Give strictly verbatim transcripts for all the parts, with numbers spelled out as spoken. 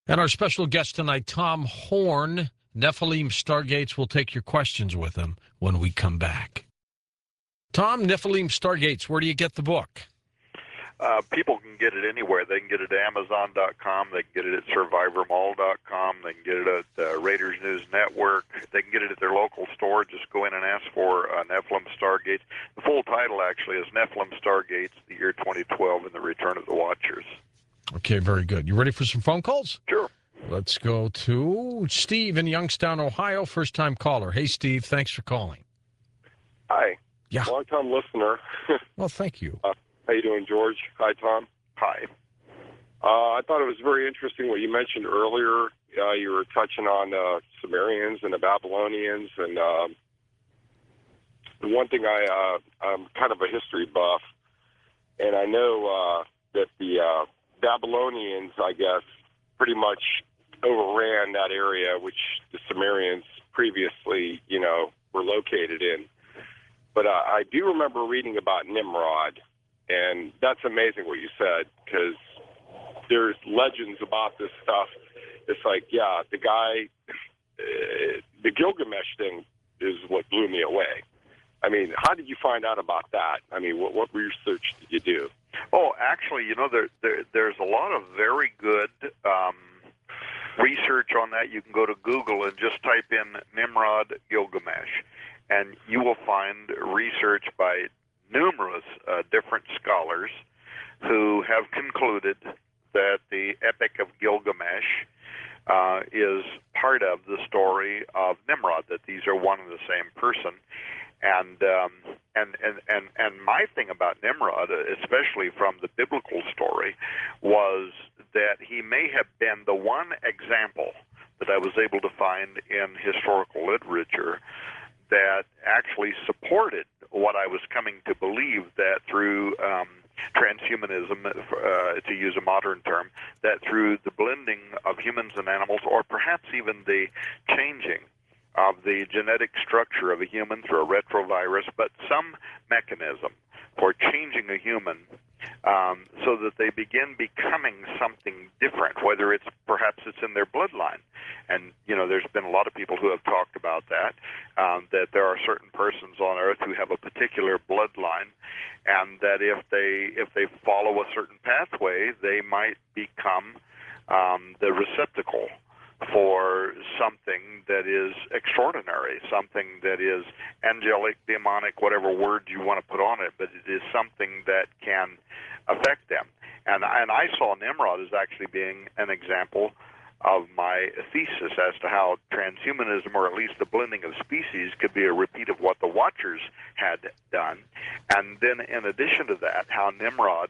And our special guest tonight, Tom Horn, Nephilim Stargates. We'll take your questions with him when we come back. Tom, Nephilim Stargates, where do you get the book? Uh, people can get it anywhere. They can get it at Amazon dot com. They can get it at Survivor Mall dot com. They can get it at uh, Raiders News Network. They can get it at their local store. Just go in and ask for uh, Nephilim Stargates. The full title, actually, is Nephilim Stargates, the year twenty twelve, and the Return of the Watchers. Okay, very good. You ready for some phone calls? Sure. Let's go to Steve in Youngstown, Ohio, first-time caller. Hey, Steve, thanks for calling. Hi. Yeah. Long-time listener. Well, thank you. Uh, how you doing, George? Hi, Tom. Hi. Uh, I thought it was very interesting what you mentioned earlier. Uh, you were touching on uh, Sumerians and the Babylonians, and um, the one thing I, uh, I'm kind of a history buff, and I know uh, that the uh, Babylonians, I guess, pretty much overran that area which the Sumerians previously, you know, were located in. But uh, I do remember reading about Nimrod, and that's amazing what you said, because there's legends about this stuff. It's like, yeah, the guy, uh, the Gilgamesh thing is what blew me away. I mean, how did you find out about that? I mean, what, what research did you do? Oh, actually, you know, there, there there's a lot of very good um, research on that. You can go to Google and just type in Nimrod Gilgamesh, and you will find research by numerous uh, different scholars who have concluded that the Epic of Gilgamesh uh, is part of the story of Nimrod, that these are one and the same person. And, um, and and and and my thing about Nimrod, especially from the biblical story, was that he may have been the one example that I was able to find in historical literature that actually supported what I was coming to believe, that through um, transhumanism, uh, to use a modern term, that through the blending of humans and animals, or perhaps even the changing of the genetic structure of a human through a retrovirus, but some mechanism for changing a human um, so that they begin becoming something different, whether it's perhaps it's in their bloodline. And, you know, there's been a lot of people who have talked about that, um, that there are certain persons on Earth who have a particular bloodline, and that if they if they follow a certain pathway, they might become um, the receptacle for something that is extraordinary, something that is angelic, demonic, whatever word you want to put on it, but it is something that can affect them. And, and I saw Nimrod as actually being an example of my thesis as to how transhumanism, or at least the blending of species, could be a repeat of what the Watchers had done. And then in addition to that, how Nimrod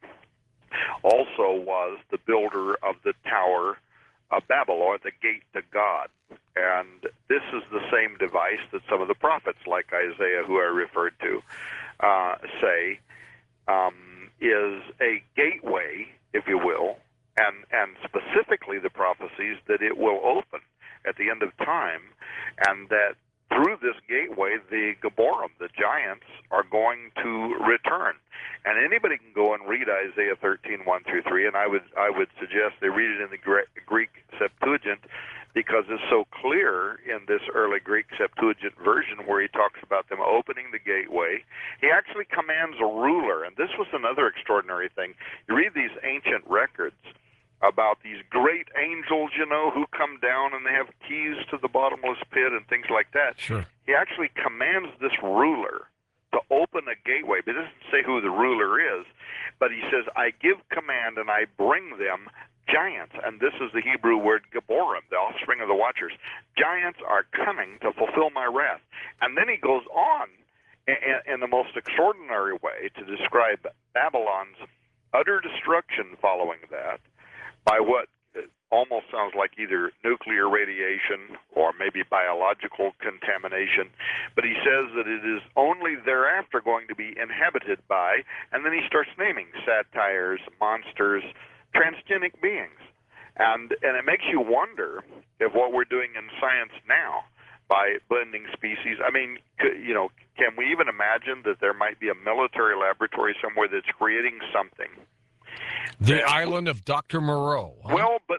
also was the builder of the Tower of Babel, or the gate to God. And this is the same device that some of the prophets, like Isaiah, who I referred to, uh, say um, is a gateway, if you will, and, and specifically the prophecies that it will open at the end of time, and that through this gateway, the Gabborim, the giants, are going to return. And anybody can go and read Isaiah thirteen, one through three, and I would I would suggest they read it in the Greek Septuagint, because it's so clear in this early Greek Septuagint version where he talks about them opening the gateway. He actually commands a ruler, and this was another extraordinary thing. You read these ancient records about these great angels, you know, who come down and they have keys to the bottomless pit and things like that. Sure. He actually commands this ruler to open a gateway. But it doesn't say who the ruler is, but he says, I give command and I bring them giants. And this is the Hebrew word Gabborim, the offspring of the Watchers. Giants are coming to fulfill my wrath. And then he goes on in, in the most extraordinary way to describe Babylon's utter destruction following that, by what almost sounds like either nuclear radiation or maybe biological contamination. But he says that it is only thereafter going to be inhabited by, and then he starts naming satyrs, monsters, transgenic beings. And, and it makes you wonder if what we're doing in science now by blending species, I mean, you know, can we even imagine that there might be a military laboratory somewhere that's creating something? The island of Doctor Moreau. Huh? Well, but that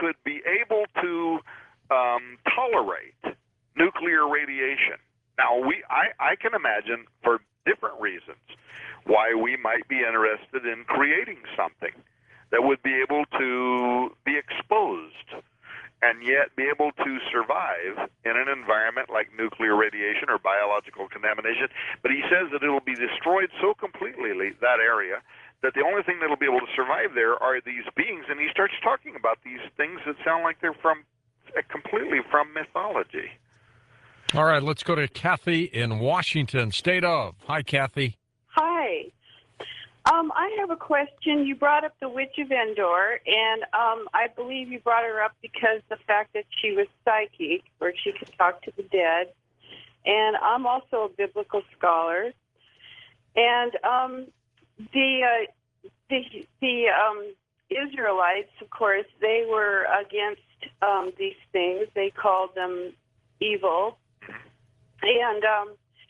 could be able to um, tolerate nuclear radiation. Now, we I, I can imagine for different reasons why we might be interested in creating something that would be able to be exposed and yet be able to survive in an environment like nuclear radiation or biological contamination. But he says that it will be destroyed so completely, that area, that the only thing that will be able to survive there are these beings. And he starts talking about these things that sound like they're from completely from mythology. All right, let's go to Kathy in Washington, state of. Hi, Kathy. Hi. Um, I have a question. You brought up the Witch of Endor, and um, I believe you brought her up because the fact that she was psychic, or she could talk to the dead. And I'm also a biblical scholar. And um, the uh, the the um, Israelites, of course, they were against um, these things. They called them evil. And um,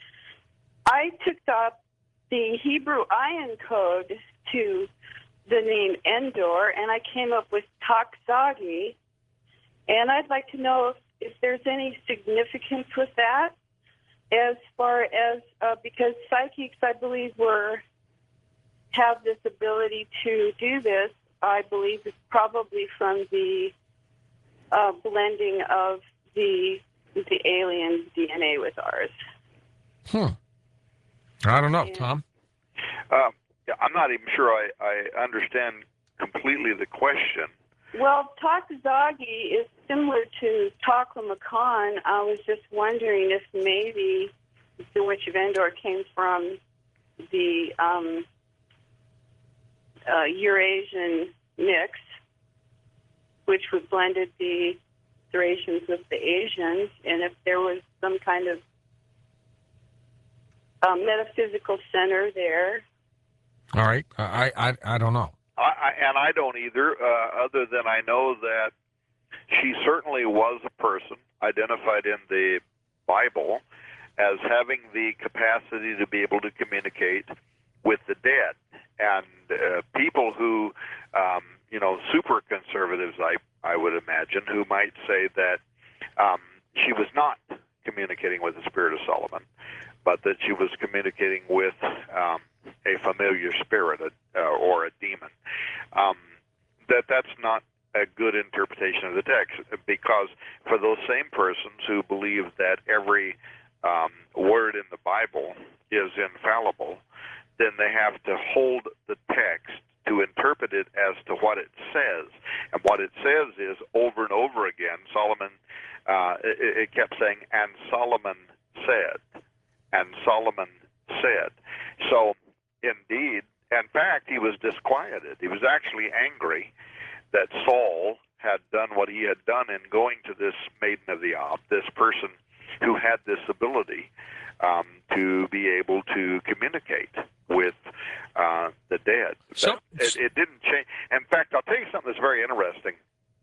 I took up the Hebrew ion code to the name Endor, and I came up with Toxagi. And I'd like to know if, if there's any significance with that, as far as uh, because psychics, I believe, were have this ability to do this. I believe it's probably from the uh, blending of the the alien D N A with ours. Hmm. I don't know, Yeah. Tom. Uh, yeah, I'm not even sure I, I understand completely the question. Well, Toxagi is similar to Taklamakan. I was just wondering if maybe the Witch of Endor came from the um, uh, Eurasian mix, which would blended the Thracians with the Asians, and if there was some kind of uh, metaphysical center there. All right. I I, I don't know. I, I, and I don't either, uh, other than I know that she certainly was a person identified in the Bible as having the capacity to be able to communicate with the dead. And uh, people who, um, you know, super conservatives, I, I would imagine, who might say that um, she was not communicating with the spirit of Solomon, but that she was communicating with um, a familiar spirit uh, or a demon. Um, that that's not a good interpretation of the text, because for those same persons who believe that every um, word in the Bible is infallible, then they have to hold the text to interpret it as to what it says. And what it says is, over and over again, Solomon, uh, it, it kept saying, and Solomon said, and Solomon said. So, indeed, in fact, he was disquieted. He was actually angry that Saul had done what he had done in going to this maiden of the Ob, this person who had this ability um, to be able to communicate with uh, the dead. So, it, it didn't change. In fact, I'll tell you something that's very interesting.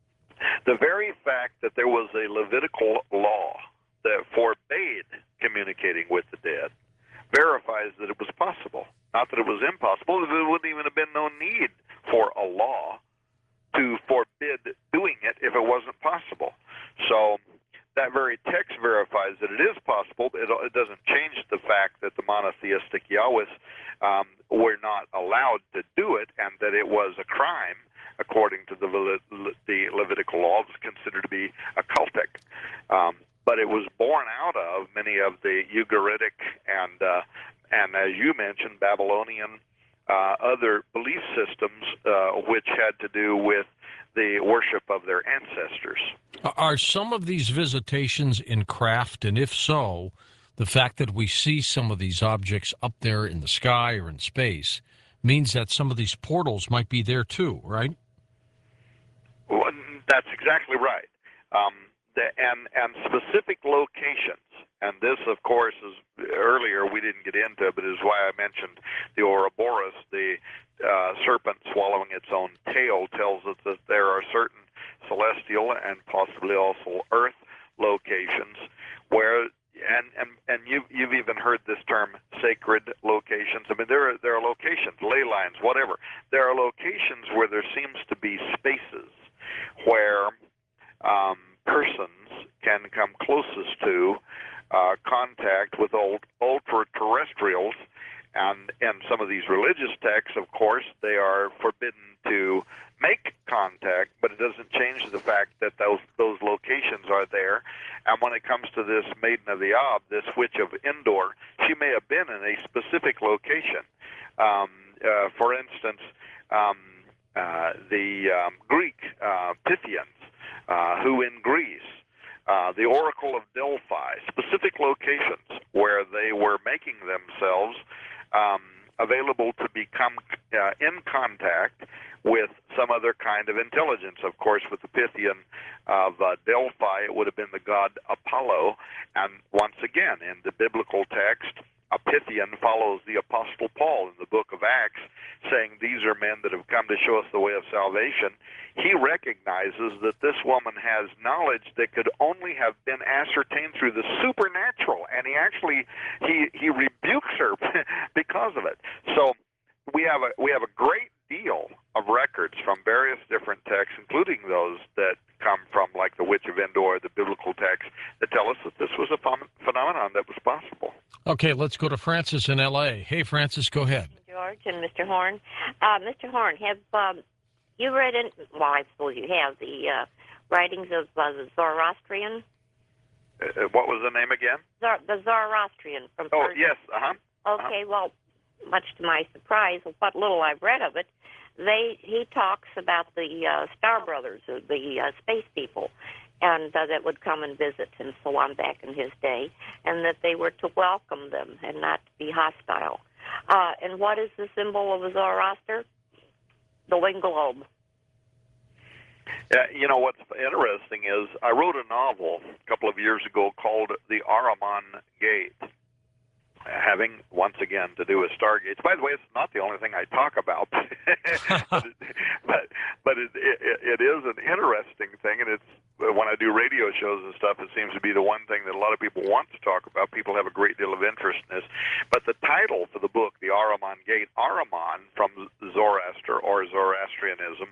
The very fact that there was a Levitical law that forbade communicating with the dead verifies that it was possible. Not that it was impossible. There wouldn't even have been no need for a law to forbid doing it if it wasn't possible. So that very text verifies that it is possible. It, it doesn't change the fact that the monotheistic Yahwehs um, were not allowed to do it, and that it was a crime, according to the, Le- the Levitical law. It was considered to be occultic. Um, but it was born out of many of the Ugaritic and, uh, and as you mentioned, Babylonian uh, other belief systems, uh, which had to do with the worship of their ancestors. Are some of these visitations in craft? And if so, the fact that we see some of these objects up there in the sky or in space means that some of these portals might be there too, right? Well, that's exactly right. Um, the, and, and specific locations. And this, of course, is earlier we didn't get into, but is why I mentioned the Ouroboros, the uh, serpent swallowing its own tail, tells us that there are certain celestial and possibly also earth locations where, and and and you you've even heard this term, sacred locations. I mean, there are there are locations, ley lines, whatever. There are locations where there seems to be spaces where um, persons can come closest to uh, contact with old ultra-terrestrials. And in some of these religious texts, of course, they are forbidden to make contact, but it doesn't change the fact that those those locations are there. And when it comes to this Maiden of the Ob, this Witch of Endor, she may have been in a specific location. Um, uh, for instance, um, uh, the um, Greek uh, Pythians, uh, who in Greece, uh, the Oracle of Delphi, specific locations where they were making themselves um, available to become uh, in contact with some other kind of intelligence. Of course, with the Pythian of uh, Delphi, it would have been the god Apollo. And once again, in the biblical text, a Pythian follows the Apostle Paul in the book of Acts, saying these are men that have come to show us the way of salvation. He recognizes that this woman has knowledge that could only have been ascertained through the supernatural, and he actually he he rebukes her because of it. So we have a we have a great deal of records from various different texts, including those that come from, like the Witch of Endor, the biblical texts, that tell us that this was a ph- phenomenon that was possible. Okay, let's go to Francis in L A. Hey, Francis, go ahead. George and Mister Horn. Uh, Mister Horn, have um, you read, in, well, I suppose you have, the uh, writings of uh, the Zoroastrian? Uh, what was the name again? Zor- the Zoroastrian from Oh, Persia. yes, uh-huh. Okay, well, much to my surprise, what little I've read of it, they he talks about the uh, Star Brothers, uh, the uh, space people, and uh, that would come and visit and so on back in his day, and that they were to welcome them and not to be hostile. Uh, and what is the symbol of Zoroaster? The winged globe. Yeah, you know, what's interesting is I wrote a novel a couple of years ago called The Ahriman Gate, having, once again, to do with stargates. By the way, it's not the only thing I talk about, but it, but, but it, it, it is an interesting thing, and it's when I do radio shows and stuff, it seems to be the one thing that a lot of people want to talk about. People have a great deal of interest in this. But the title for the book, The Ahriman Gate, Ahriman, from Zoroaster or Zoroastrianism,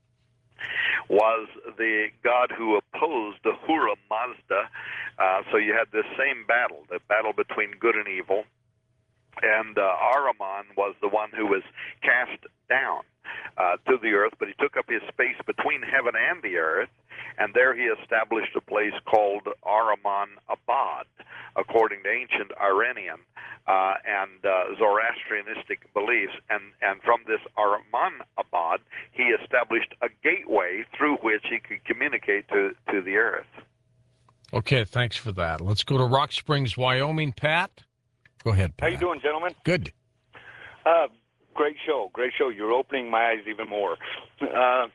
was the god who opposed Ahura Mazda. Uh, so you had this same battle, the battle between good and evil, and uh, Ahriman was the one who was cast down uh, to the earth, but he took up his space between heaven and the earth, and there he established a place called Ahriman Abad, according to ancient Iranian uh, and uh, Zoroastrianistic beliefs. And, and from this Ahriman Abad, he established a gateway through which he could communicate to, to the earth. Okay, thanks for that. Let's go to Rock Springs, Wyoming. Pat? Go ahead, Pat. How you doing, gentlemen? Good. Uh, great show, great show. You're opening my eyes even more. Uh,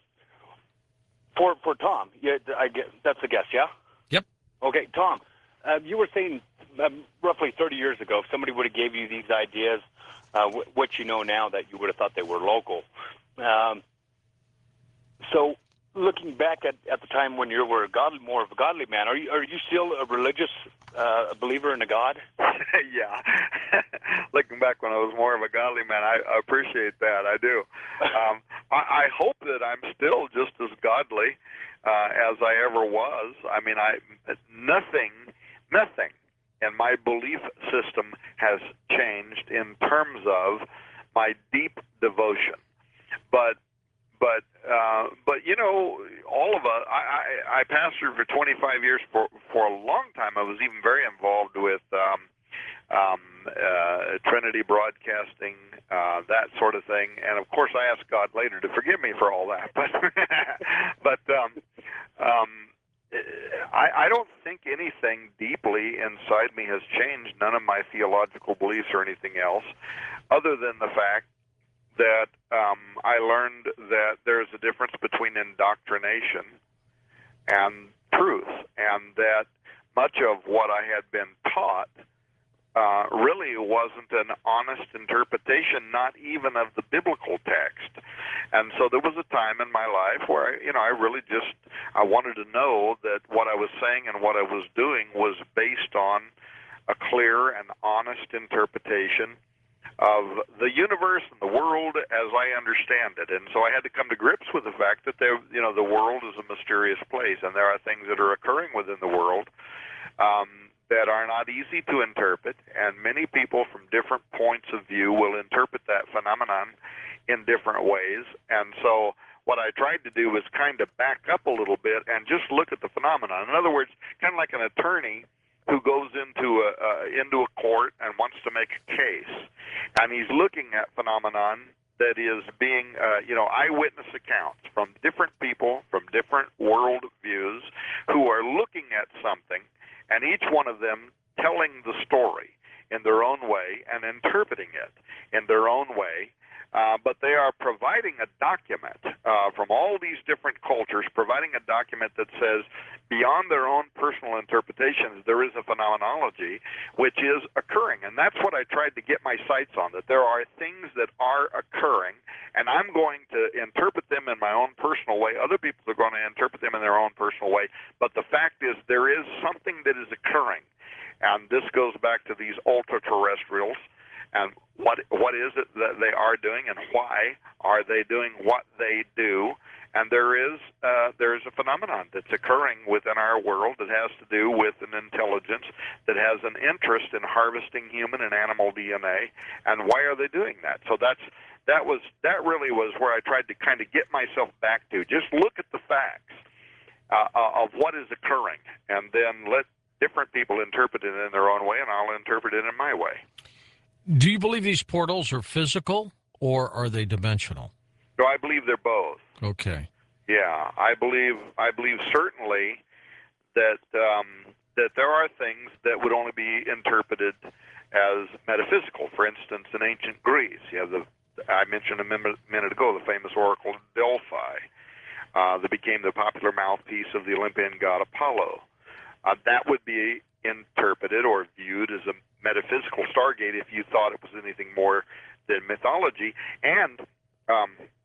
for for Tom, yeah, I get that's a guess, yeah. Yep. Okay, Tom, uh, you were saying um, roughly thirty years ago, if somebody would have gave you these ideas, uh, w- what you know now, that you would have thought they were local. Um, so, looking back at, at the time when you were a godly, more of a godly man, are you are you still a religious uh, believer in a God? Yeah. Looking back when I was more of a godly man, I, I appreciate that. I do. Um, I, I hope that I'm still just as godly uh, as I ever was. I mean, I nothing, nothing in my belief system has changed in terms of my deep devotion. But But uh, but you know, all of us. I, I, I pastored for twenty-five years. For for a long time, I was even very involved with um, um, uh, Trinity Broadcasting, uh, that sort of thing. And of course, I asked God later to forgive me for all that. But but um, um, I, I don't think anything deeply inside me has changed. None of my theological beliefs or anything else, other than the fact that um, I learned that there's a difference between indoctrination and truth, and that much of what I had been taught uh, really wasn't an honest interpretation, not even of the biblical text. And so there was a time in my life where, I, you know, I really just, I wanted to know that what I was saying and what I was doing was based on a clear and honest interpretation of the universe and the world as I understand it. And so I had to come to grips with the fact that there, you know, the world is a mysterious place, and there are things that are occurring within the world um, that are not easy to interpret, and many people from different points of view will interpret that phenomenon in different ways. And so what I tried to do was kind of back up a little bit and just look at the phenomenon. In other words, kind of like an attorney who goes into a uh, into a court and wants to make a case, and he's looking at phenomenon that is being, uh, you know, eyewitness accounts from different people from different world views who are looking at something, and each one of them telling the story in their own way and interpreting it in their own way. Uh, but they are providing a document uh, from all these different cultures, providing a document that says, beyond their own personal interpretations, there is a phenomenology which is occurring. And that's what I tried to get my sights on, that there are things that are occurring, and I'm going to interpret them in my own personal way. Other people are going to interpret them in their own personal way. But the fact is, there is something that is occurring. And this goes back to these ultra-terrestrials. And what what is it that they are doing, and why are they doing what they do? And there is uh, there is a phenomenon that's occurring within our world that has to do with an intelligence that has an interest in harvesting human and animal D N A. And why are they doing that? So that's that was that really was where I tried to kind of get myself back to. Just look at the facts uh, of what is occurring, and then let different people interpret it in their own way, and I'll interpret it in my way. Do you believe these portals are physical, or are they dimensional? So I believe they're both. Okay. Yeah, I believe I believe certainly that um, that there are things that would only be interpreted as metaphysical. For instance, in ancient Greece, you have the I mentioned a minute ago the famous oracle of Delphi uh, that became the popular mouthpiece of the Olympian god Apollo. Uh, that would be interpreted or viewed as a metaphysical stargate if you thought it was anything more than mythology. And um,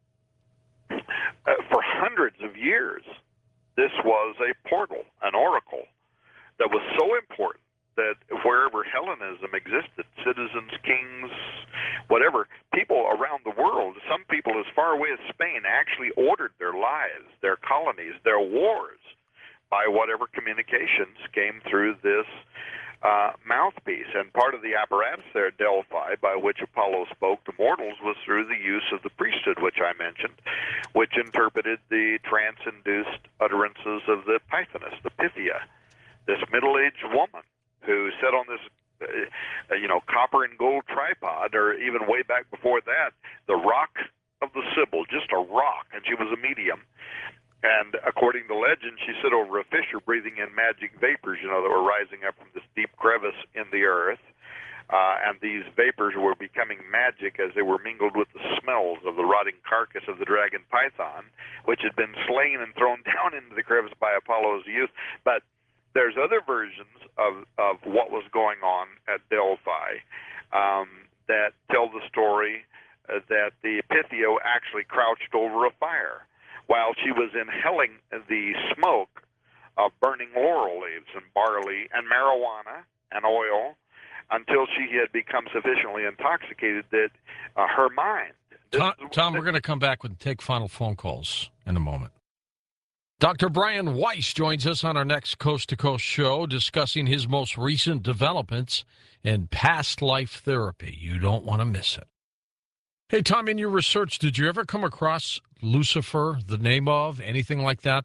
uh, for hundreds of years, this was a portal, an oracle, that was so important that wherever Hellenism existed, citizens, kings, whatever, people around the world, some people as far away as Spain actually ordered their lives, their colonies, their wars by whatever communications came through this uh, mouthpiece. And part of the apparatus there at Delphi by which Apollo spoke to mortals was through the use of the priesthood, which I mentioned, which interpreted the trance-induced utterances of the Pythoness, the Pythia, this middle-aged woman who sat on this uh, you know, copper and gold tripod, or even way back before that, the rock of the Sibyl, just a rock, and she was a medium. And according to legend, she sat over a fissure breathing in magic vapors, you know, that were rising up from this deep crevice in the earth. Uh, and these vapors were becoming magic as they were mingled with the smells of the rotting carcass of the dragon Python, which had been slain and thrown down into the crevice by Apollo's youth. But there's other versions of, of what was going on at Delphi um, that tell the story uh, that the Pythia actually crouched over a fire while she was inhaling the smoke of burning laurel leaves and barley and marijuana and oil until she had become sufficiently intoxicated that uh, her mind... Tom, Tom, we're going to come back and take final phone calls in a moment. Doctor Brian Weiss joins us on our next Coast to Coast show discussing his most recent developments in past life therapy. You don't want to miss it. Hey, Tom, in your research, did you ever come across Lucifer, the name of, anything like that?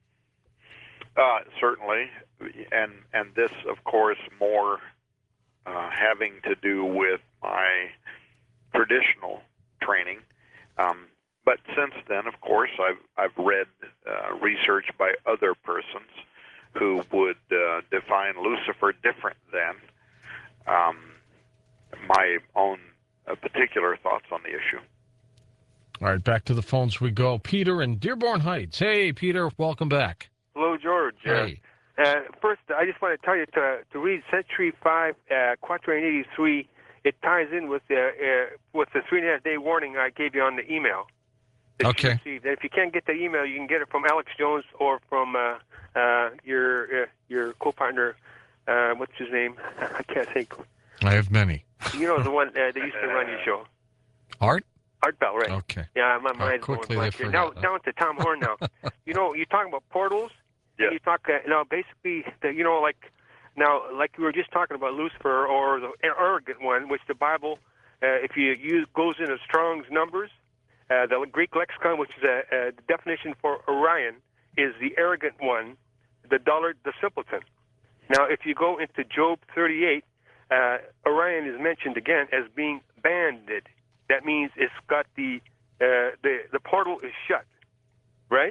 Uh, certainly, and and this, of course, more uh, having to do with my traditional training. Um, but since then, of course, I've I've read uh, research by other persons who would uh, define Lucifer different than um, my own uh, particular thoughts on the issue. All right, back to the phones we go. Peter in Dearborn Heights. Hey, Peter, welcome back. Hello, George. Hey. Uh, uh, first, I just want to tell you to to read Century Five, uh, Quatrain eighty-three. It ties in with the uh, with the three and a half day warning I gave you on the email. Okay. And if you can't get the email, you can get it from Alex Jones or from uh, uh, your uh, your co-partner. Uh, what's his name? I can't think. I have many. You know the one uh, that used to run your show. Art? Art Bell, right? Okay. Yeah, my How mind's going quickly blank they here. forget, Now, huh? down to Tom Horn now. You know, you're talking about portals. Yeah. And you talk, uh, now, basically, the, you know, like, now, like we were just talking about Lucifer or the arrogant one, which the Bible, uh, if you use, goes into Strong's numbers, uh, the Greek lexicon, which is a, a the definition for Orion, is the arrogant one, the dullard, the simpleton. Now, if you go into Job thirty-eight, uh, Orion is mentioned again as being banded. That means it's got the uh, the the portal is shut, right?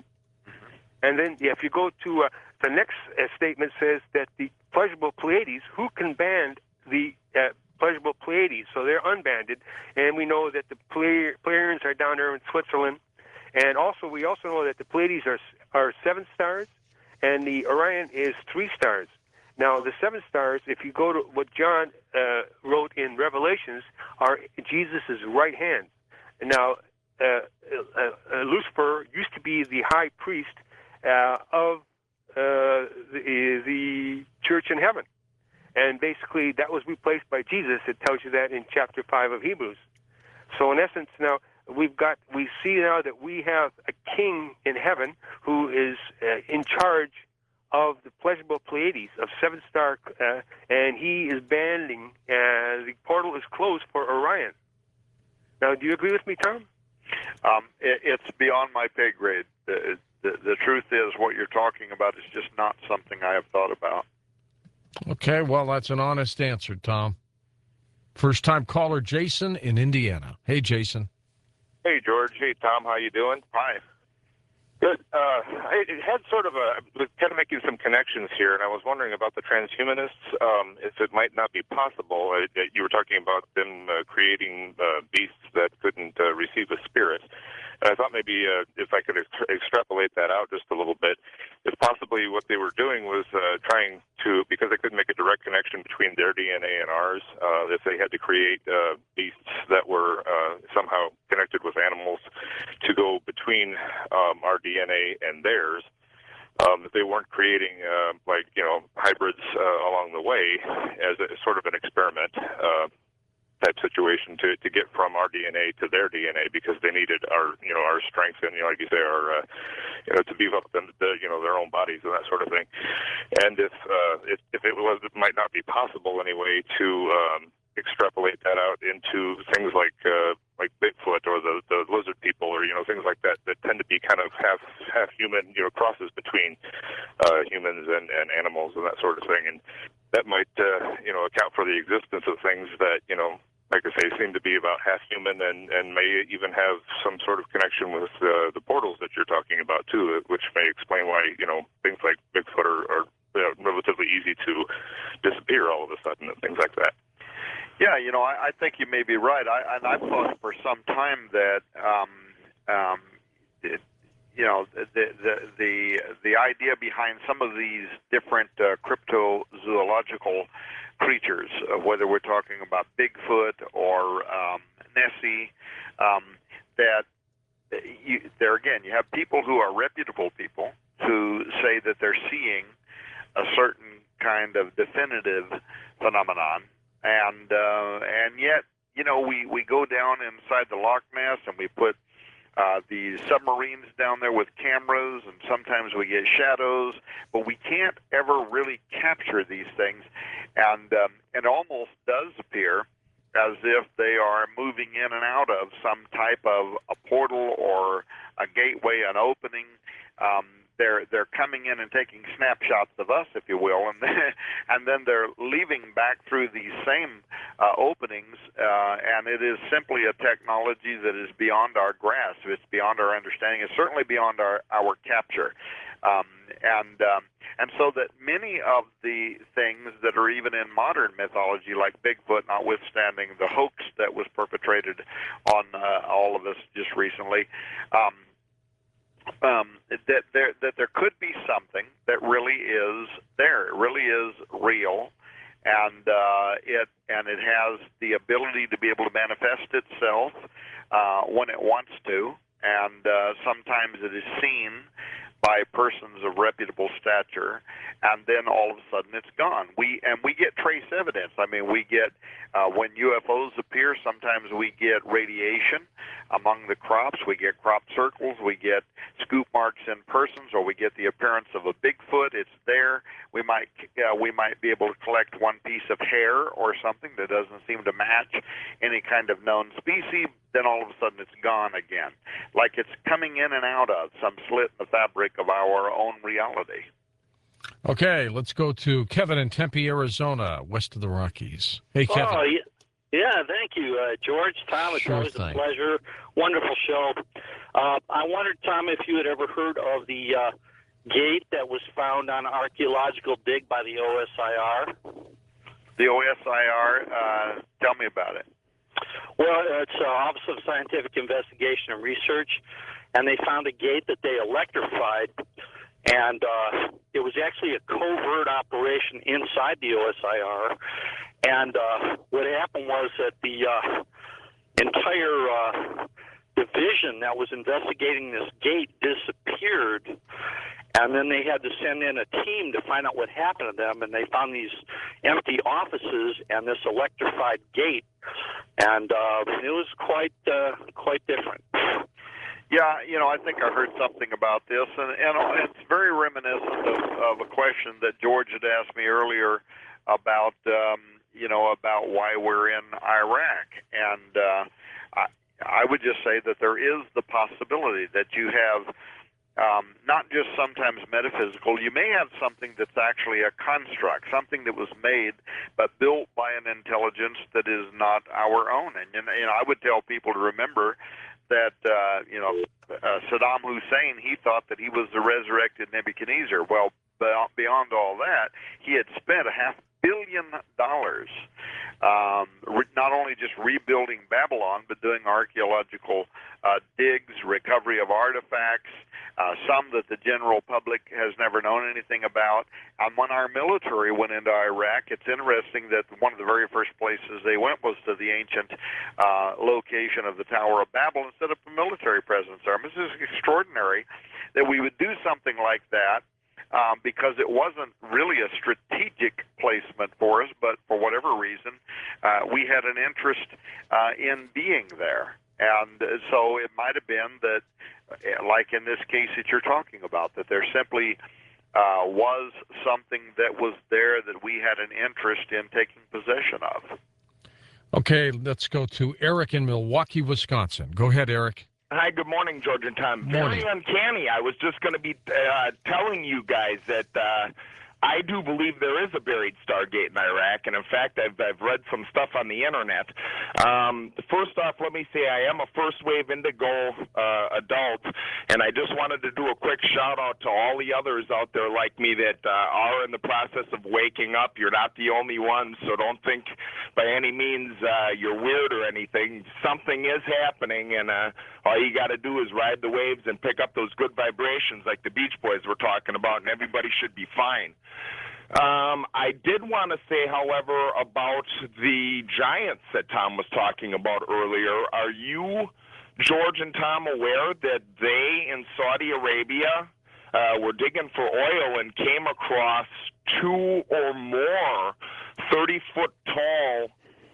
And then yeah, if you go to uh, the next uh, statement says that the pleasurable Pleiades, who can band the uh, pleasurable Pleiades? So they're unbanded, and we know that the Ple- Pleiadians are down there in Switzerland, and also we also know that the Pleiades are are seven stars, and the Orion is three stars. Now, the seven stars, if you go to what John uh, wrote in Revelations, are Jesus' right hand. Now, uh, uh, uh, Lucifer used to be the high priest uh, of uh, the, the church in heaven. And basically, that was replaced by Jesus. It tells you that in chapter five of Hebrews. So, in essence, now, we've got, we see now that we have a king in heaven who is uh, in charge of the pleasurable Pleiades of seven star, uh, and he is banding. Uh, the portal is closed for Orion. Now, do you agree with me, Tom? Um, it, it's beyond my pay grade. The, the, the truth is, what you're talking about is just not something I have thought about. Okay, well, that's an honest answer, Tom. First-time caller Jason in Indiana. Hey, Jason. Hey, George. Hey, Tom. How you doing? Hi. Good. Uh, I had sort of a, was kind of making some connections here, and I was wondering about the transhumanists, um, if it might not be possible. Uh, you were talking about them uh, creating uh, beasts that couldn't uh, receive a spirit. And I thought maybe uh, if I could ex- extrapolate that out just a little bit, if possibly what they were doing was uh, trying to, because they couldn't make a direct connection between their D N A and ours, uh, if they had to create uh, beasts that were uh, somehow connected with animals to go between um, our D N A and theirs, um, that they weren't creating uh, like, you know, hybrids uh, along the way as a sort of an experiment uh, type situation to, to get from our D N A to their D N A, because they needed our, you know, our strength and, you know, like you say, our, uh, you know, to beef up the, the, you know, their own bodies and that sort of thing. And if, uh, if, if it was, it might not be possible anyway to, um, extrapolate that out into things like, uh, like Bigfoot or the, the lizard people, or, you know, things like that, that tend to be kind of half, half human, you know, crosses between, uh, humans and, and animals and that sort of thing. And that might, uh, you know, account for the existence of things that, you know, like I say, seem to be about half human and, and may even have some sort of connection with uh, the portals that you're talking about, too, which may explain why, you know, things like Bigfoot are, are you know, relatively easy to disappear all of a sudden and things like that. Yeah, you know, I, I think you may be right. I, and I've thought for some time that, um, um, it, you know, the, the the the idea behind some of these different uh, cryptozoological creatures, uh, whether we're talking about Bigfoot or um, Nessie, um, that you, there again, you have people who are reputable people who say that they're seeing a certain kind of definitive phenomenon. And uh, and yet, you know, we, we go down inside the Loch Ness and we put uh, these submarines down there with cameras, and sometimes we get shadows, but we can't ever really capture these things. And um, it almost does appear as if they are moving in and out of some type of a portal or a gateway, an opening. Um, they're they're coming in and taking snapshots of us, if you will, and then, and then they're leaving back through these same uh, openings. Uh, and it is simply a technology that is beyond our grasp. It's beyond our understanding. It's certainly beyond our our capture. Um, and um, and so that many of the things that are even in modern mythology, like Bigfoot, notwithstanding the hoax that was perpetrated on uh, all of us just recently, um, um, that there that there could be something that really is there. It really is real, and uh, it and it has the ability to be able to manifest itself uh, when it wants to, and uh, sometimes it is seen by persons of rep, reputable stature, and then all of a sudden it's gone. We and we get trace evidence. I mean, we get uh, when U F Os appear. Sometimes we get radiation among the crops. We get crop circles. We get scoop marks in persons, or we get the appearance of a Bigfoot. It's there. We might uh, we might be able to collect one piece of hair or something that doesn't seem to match any kind of known species. Then all of a sudden it's gone again, like it's coming in and out of some slit in the fabric of our own reality. Okay, let's go to Kevin in Tempe, Arizona, west of the Rockies. Hey, Kevin. Oh, yeah, yeah thank you, uh, George. Tom, it's Sure always thing. a pleasure. Wonderful show. Uh, I wondered, Tom, if you had ever heard of the uh, gate that was found on archaeological dig by the O S I R. The O S I R, uh, tell me about it. Well, it's uh, Office of Scientific Investigation and Research, and they found a gate that they electrified, and uh, it was actually a covert operation inside the O S I R. And uh, what happened was that the uh, entire uh, division that was investigating this gate disappeared, and then they had to send in a team to find out what happened to them, and they found these empty offices and this electrified gate, and uh, it was quite uh, quite different. Yeah, you know, I think I heard something about this, and, and it's very reminiscent of, of a question that George had asked me earlier about, um, you know, about why we're in Iraq. And uh, I, I would just say that there is the possibility that you have um, not just sometimes metaphysical, you may have something that's actually a construct, something that was made but built by an intelligence that is not our own. And, you know, I would tell people to remember that, uh, you know, uh, Saddam Hussein, he thought that he was the resurrected Nebuchadnezzar. Well, beyond all that, he had spent a half billion dollars um, re- not only just rebuilding Babylon, but doing archaeological uh, digs, recovery of artifacts, uh, some that the general public has never known anything about. And when our military went into Iraq, it's interesting that one of the very first places they went was to the ancient uh, location of the Tower of Babel and set up a military presence there. This is extraordinary that we would do something like that. Um, because it wasn't really a strategic placement for us, but for whatever reason, uh, we had an interest uh, in being there. And uh, so it might have been that, uh, like in this case that you're talking about, that there simply uh, was something that was there that we had an interest in taking possession of. Okay, let's go to Eric in Milwaukee, Wisconsin. Go ahead, Eric. Hi, good morning, George and Tom. Morning. Very uncanny. I was just going to be uh, telling you guys that uh, I do believe there is a buried Stargate in Iraq, and in fact, I've, I've read some stuff on the internet. Um, first off, let me say I am a first-wave indigo uh, adult, and I just wanted to do a quick shout-out to all the others out there like me that uh, are in the process of waking up. You're not the only ones, so don't think by any means uh, you're weird or anything. Something is happening, and uh, all you got to do is ride the waves and pick up those good vibrations like the Beach Boys were talking about, and everybody should be fine. Um, I did want to say, however, about the giants that Tom was talking about earlier. Are you, George and Tom, aware that they in Saudi Arabia uh, were digging for oil and came across two or more thirty-foot tall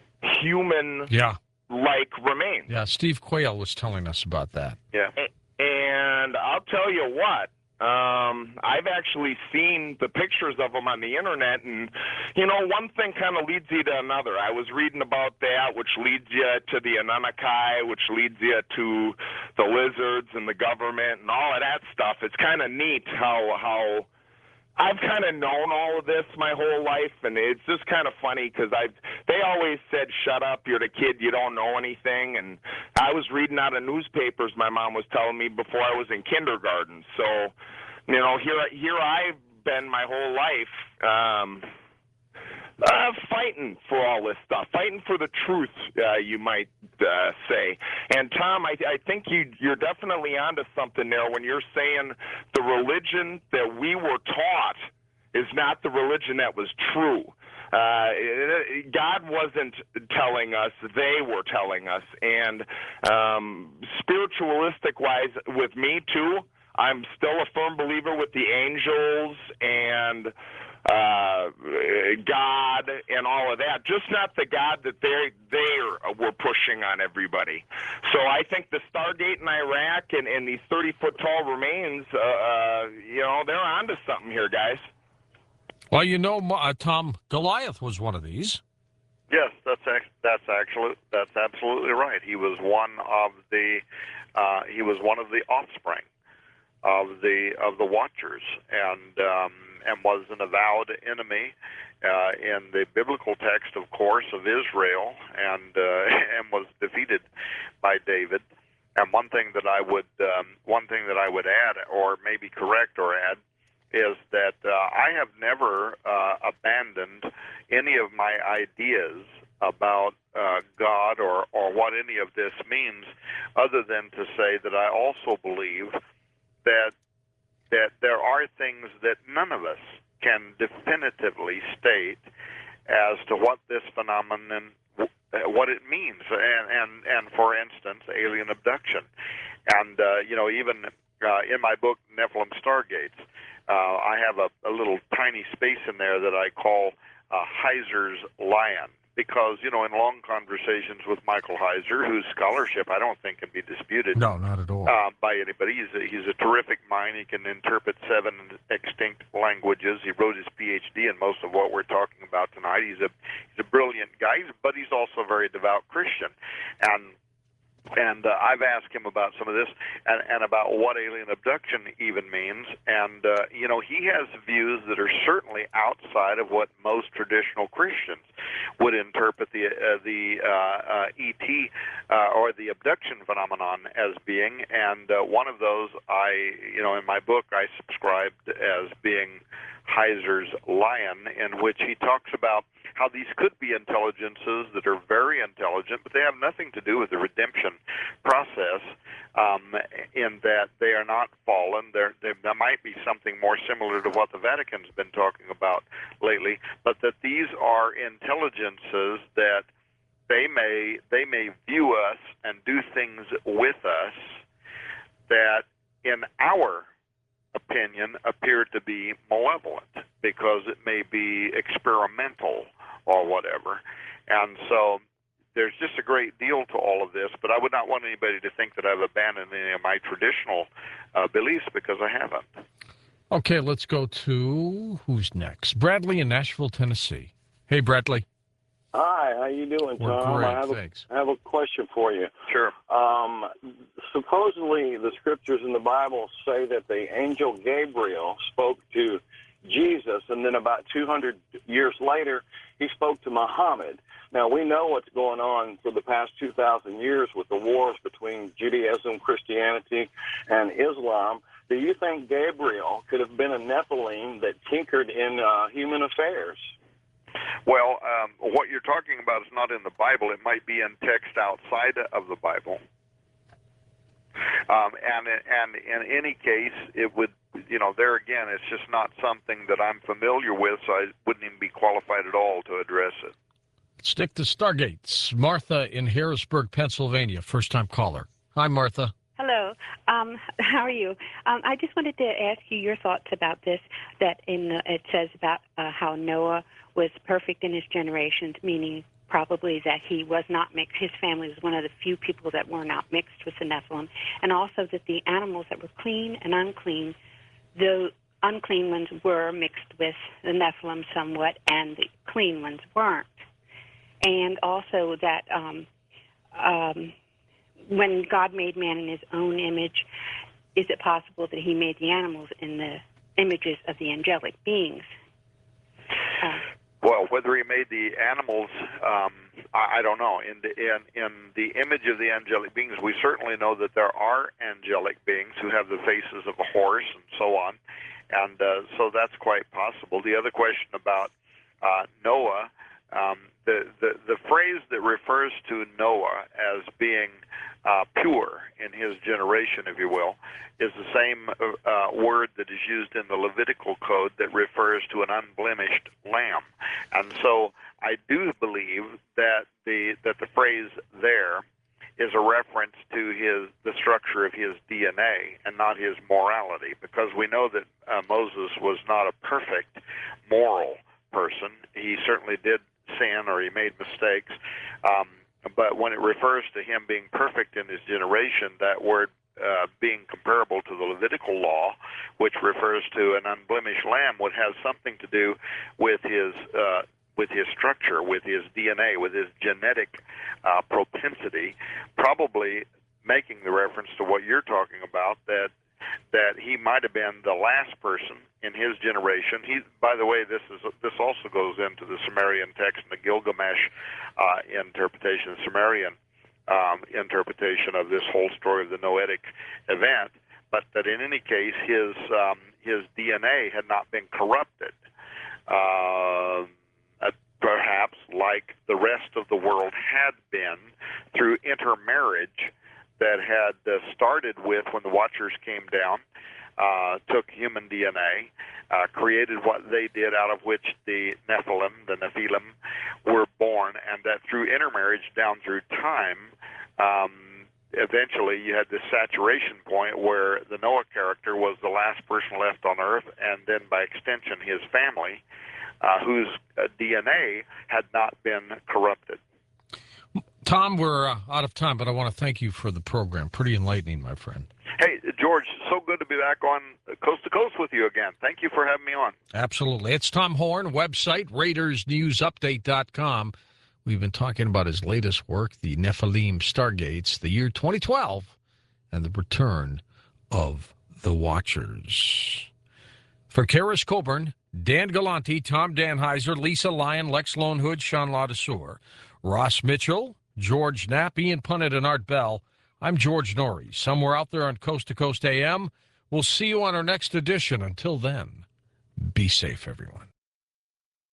human Yeah. like remains? Yeah, Steve Quayle was telling us about that. Yeah. And I'll tell you what, um, I've actually seen the pictures of them on the internet, and, you know, one thing kind of leads you to another. I was reading about that, which leads you to the Anunnaki, which leads you to the lizards and the government and all of that stuff. It's kind of neat how how I've kind of known all of this my whole life, and it's just kind of funny because I've they always said, "Shut up, you're the kid, you don't know anything." And I was reading out of newspapers. My mom was telling me before I was in kindergarten. So, you know, here here I've been my whole life, um, uh, fighting for all this stuff, fighting for the truth, uh, you might uh, say. And Tom, I, I think you, you're definitely onto something there when you're saying the religion that we were taught is not the religion that was true. Uh, God wasn't telling us, they were telling us. And um, spiritualistic-wise, with me too, I'm still a firm believer with the angels and uh, God and all of that, just not the God that they they were pushing on everybody. So I think the Stargate in Iraq and, and these thirty foot tall remains, uh, uh, you know, they're onto something here, guys. Well, you know, uh, Tom, Goliath was one of these. Yes, that's ac- that's actually that's absolutely right. He was one of the uh, he was one of the offspring of the of the Watchers, and um, and was an avowed enemy uh, in the biblical text, of course, of Israel, and uh, and was defeated by David. And one thing that I would um, one thing that I would add, or maybe correct or add, is that uh, I have never uh, abandoned any of my ideas about uh, God or, or what any of this means, other than to say that I also believe that that there are things that none of us can definitively state as to what this phenomenon, what it means, and and, and for instance, alien abduction, and uh, you know, even uh, in my book Nephilim Stargates, uh, I have a, a little tiny space in there that I call uh, Heiser's Lion, because, you know, in long conversations with Michael Heiser, whose scholarship I don't think can be disputed. No, not at all. Uh, by anybody. He's a, he's a terrific mind. He can interpret seven extinct languages. He wrote his P H D in most of what we're talking about tonight. He's a he's a brilliant guy, but he's also a very devout Christian. And And uh, I've asked him about some of this and, and about what alien abduction even means. And, uh, you know, he has views that are certainly outside of what most traditional Christians would interpret the uh, the uh, uh, E T uh, or the abduction phenomenon as being. And uh, one of those, I, you know, in my book, I subscribed as being Heiser's Lion, in which he talks about how these could be intelligences that are very intelligent, but they have nothing to do with the redemption process, um, in that they are not fallen. There, there might be something more similar to what the Vatican's been talking about lately, but that these are intelligences that they may they may view us and do things with us that, in our opinion, appear to be malevolent because it may be experimental or whatever. And so there's just a great deal to all of this, but I would not want anybody to think that I've abandoned any of my traditional uh, beliefs, because I haven't. Okay, let's go to who's next. Bradley in Nashville, Tennessee. Hey, Bradley. Hi, how you doing, We're Tom? great, I have thanks. A, I have a question for you. Sure. Um, supposedly, the scriptures in the Bible say that the angel Gabriel spoke to Jesus, and then about two hundred years later, he spoke to Muhammad. Now, we know what's going on for the past two thousand years with the wars between Judaism, Christianity, and Islam. Do you think Gabriel could have been a Nephilim that tinkered in uh, human affairs? Well, um, what you're talking about is not in the Bible. It might be in text outside of the Bible. Um, and and in any case, it would, you know, there again, it's just not something that I'm familiar with, so I wouldn't even be qualified at all to address it. Stick to Stargates. Martha in Harrisburg, Pennsylvania, first-time caller. Hi, Martha. Hello. Um, how are you? Um, I just wanted to ask you your thoughts about this, that in the, it says about uh, how Noah was perfect in his generations, meaning probably that he was not mixed. His family was one of the few people that were not mixed with the Nephilim, and also that the animals that were clean and unclean, the unclean ones were mixed with the Nephilim somewhat, and the clean ones weren't. And also that um, um, when God made man in his own image, is it possible that he made the animals in the images of the angelic beings? Uh, Well, whether he made the animals, um, I, I don't know. In the, in, in the image of the angelic beings, we certainly know that there are angelic beings who have the faces of a horse and so on, and uh, so that's quite possible. The other question about uh, Noah, um, the, the, the phrase that refers to Noah as being uh, pure in his generation, if you will, is the same uh, word that is used in the Levitical code that refers to an unblemished lamb. And so I do believe that the that the phrase there is a reference to his the structure of his D N A and not his morality, because we know that uh, Moses was not a perfect moral person. He certainly did sin, or he made mistakes, um, but when it refers to him being perfect in his generation, that word uh, being comparable to the Levitical law, which refers to an unblemished lamb, would have something to do with his uh, with his structure, with his D N A, with his genetic uh, propensity, probably making the reference to what you're talking about, that that he might have been the last person in his generation. He, by the way, this is this also goes into the Sumerian text and the Gilgamesh uh, interpretation, the Sumerian um, interpretation of this whole story of the Noetic event. But that in any case, his um, his D N A had not been corrupted. Uh, perhaps like the rest of the world had been through intermarriage that had uh, started with when the Watchers came down, uh, took human D N A, uh, created what they did, out of which the Nephilim, the Nephilim, were born, and that through intermarriage down through time, um, eventually you had this saturation point where the Noah character was the last person left on earth, and then by extension his family, Uh, whose uh, D N A had not been corrupted. Tom, we're uh, out of time, but I want to thank you for the program. Pretty enlightening, my friend. Hey, George, so good to be back on Coast to Coast with you again. Thank you for having me on. Absolutely. It's Tom Horn, website, Raiders News Update dot com. We've been talking about his latest work, the Nephilim Stargates, the year twenty twelve, and the return of the Watchers. For Karis Coburn, Dan Galante, Tom Danheiser, Lisa Lyon, Lex Lone Hood, Sean Ladesseur, Ross Mitchell, George Knapp, Ian Punnett, and Art Bell, I'm George Norrie. Somewhere out there on Coast to Coast A M. We'll see you on our next edition. Until then, be safe, everyone.